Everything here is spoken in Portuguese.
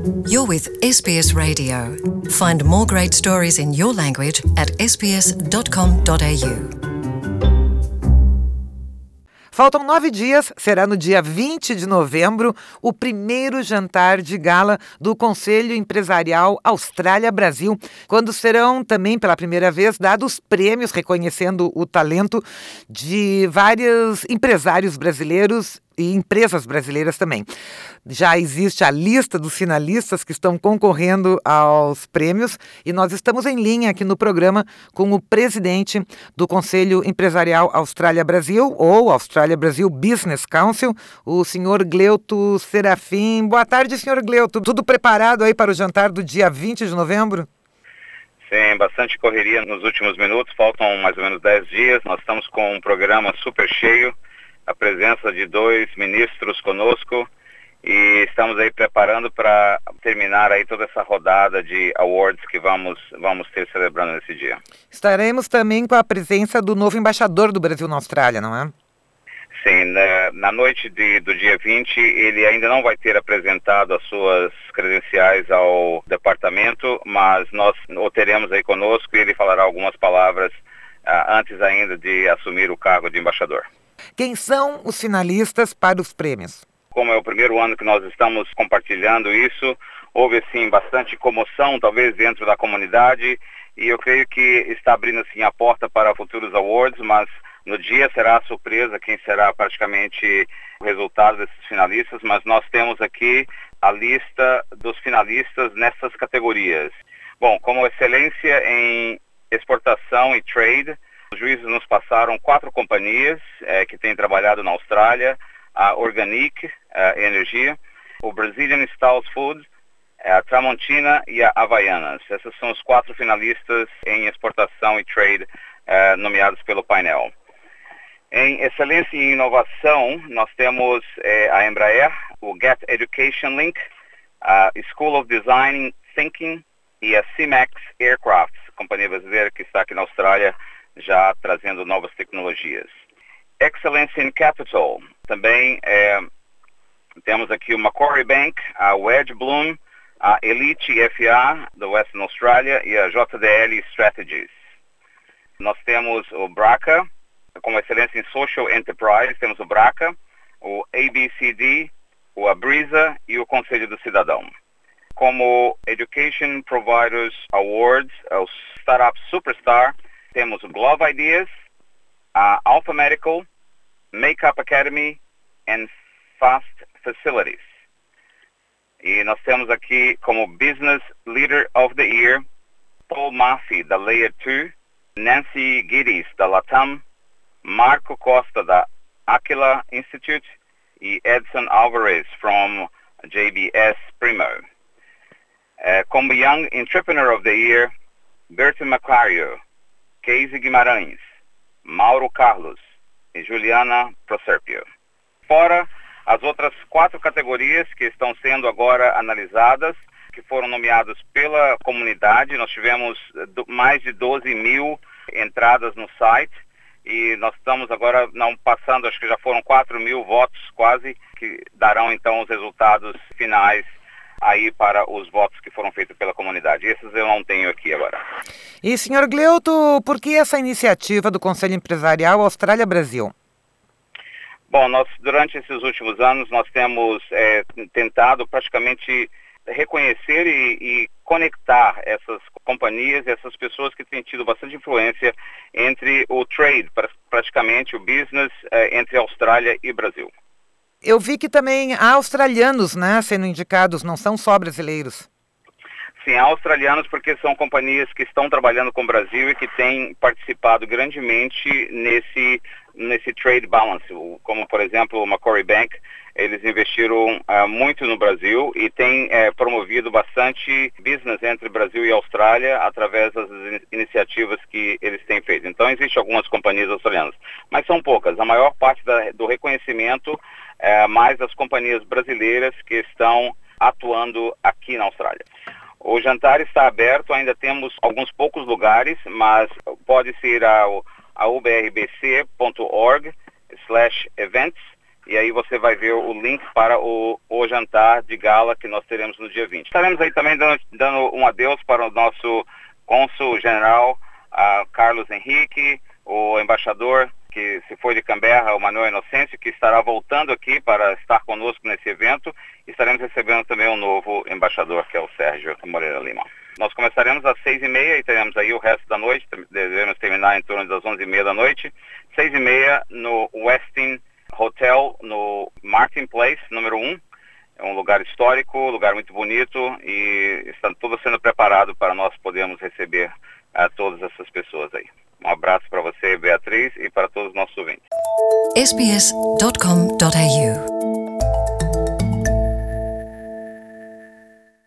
You're with SBS Radio. Find more great stories in your language at sbs.com.au. Faltam 9 dias, será no dia 20 de novembro, o primeiro jantar de gala do Conselho Empresarial Austrália-Brasil, quando serão também, pela primeira vez, dados prêmios reconhecendo o talento de vários empresários brasileiros e empresas brasileiras também. Já existe a lista dos finalistas que estão concorrendo aos prêmios e nós estamos em linha aqui no programa com o presidente do Conselho Empresarial Austrália-Brasil, ou Austrália-Brasil Business Council, o senhor Gleuto Serafim. Boa tarde, senhor Gleuto. Tudo preparado aí para o jantar do dia 20 de novembro? Sim, bastante correria nos últimos minutos, faltam mais ou menos 10 dias. Nós estamos com um programa super cheio, a presença de 2 ministros conosco e estamos aí preparando para terminar aí toda essa rodada de awards que vamos ter celebrando nesse dia. Estaremos também com a presença do novo embaixador do Brasil na Austrália, não é? Sim, na noite do dia 20 ele ainda não vai ter apresentado as suas credenciais ao departamento, mas nós o teremos aí conosco e ele falará algumas palavras antes ainda de assumir o cargo de embaixador. Quem são os finalistas para os prêmios? Como é o primeiro ano que nós estamos compartilhando isso, houve assim bastante comoção, talvez dentro da comunidade, e eu creio que está abrindo assim a porta para futuros awards, mas no dia será a surpresa quem será praticamente o resultado desses finalistas, mas nós temos aqui a lista dos finalistas nessas categorias. Bom, como excelência em exportação e trade, os juízes nos passaram 4 companhias que têm trabalhado na Austrália: a Organic Energia, o Brazilian Styles Food, a Tramontina e a Havaianas. Esses são os 4 finalistas em exportação e trade nomeados pelo painel. Em excelência e inovação, nós temos a Embraer, o Get Education Link, a School of Design Thinking e a CIMAX Aircraft, companhia brasileira que está aqui na Austrália, já trazendo novas tecnologias. Excellence in Capital, também temos aqui o Macquarie Bank, a Wedge Bloom, a Elite FA da Western Australia e a JDL Strategies. Nós temos o BRACA, como excelência em Social Enterprise, temos o BRACA, o ABCD, o Abrisa e o Conselho do Cidadão. Como Education Providers Awards, o Startup Superstar, temos o Glove Ideas, a Alpha Medical, Makeup Academy and Fast Facilities. E nós temos aqui como Business Leader of the Year, Paul Massey, da Layer 2, Nancy Giddies, da Latam, Marco Costa, da Aquila Institute, e Edson Alvarez, from JBS Primo. Como Young Entrepreneur of the Year, Bertie Macario, Casey Guimarães, Mauro Carlos e Juliana Proserpio. Fora as outras 4 categorias que estão sendo agora analisadas, que foram nomeadas pela comunidade. Nós tivemos mais de 12 mil entradas no site e nós estamos agora passando, acho que já foram 4 mil votos quase, que darão então os resultados finais aí para os votos que foram feitos pela comunidade. Esses eu não tenho aqui agora. E, senhor Gleuto, por que essa iniciativa do Conselho Empresarial Austrália-Brasil? Bom, nós durante esses últimos anos nós temos tentado praticamente reconhecer e conectar essas companhias e essas pessoas que têm tido bastante influência entre o trade, praticamente o business entre Austrália e Brasil. Eu vi que também há australianos, né, sendo indicados, não são só brasileiros. Sim, há australianos porque são companhias que estão trabalhando com o Brasil e que têm participado grandemente nesse trade balance, como por exemplo o Macquarie Bank. Eles investiram muito no Brasil e têm promovido bastante business entre Brasil e Austrália através das iniciativas que eles têm feito. Então existem algumas companhias australianas, mas são poucas. A maior parte do reconhecimento é mais das companhias brasileiras que estão atuando aqui na Austrália. O jantar está aberto, ainda temos alguns poucos lugares, mas pode-se ir a ubrbc.org/events, e aí você vai ver o link para o jantar de gala que nós teremos no dia 20. Estaremos aí também dando um adeus para o nosso cônsul-general, Carlos Henrique, o embaixador que se foi de Canberra, o Manuel Inocêncio, que estará voltando aqui para estar conosco nesse evento. Estaremos recebendo também um novo embaixador, que é o Sérgio Moreira Lima. Nós começaremos às 6h30 e teremos aí o resto da noite, devemos terminar em torno das 11h30 da noite. 6h30 no Westin Hotel, no Martin Place, número 1. É um lugar histórico, lugar muito bonito, e está tudo sendo preparado para nós podermos receber todas essas pessoas aí. Um abraço para você, Beatriz, e para todos os nossos ouvintes. sbs.com.au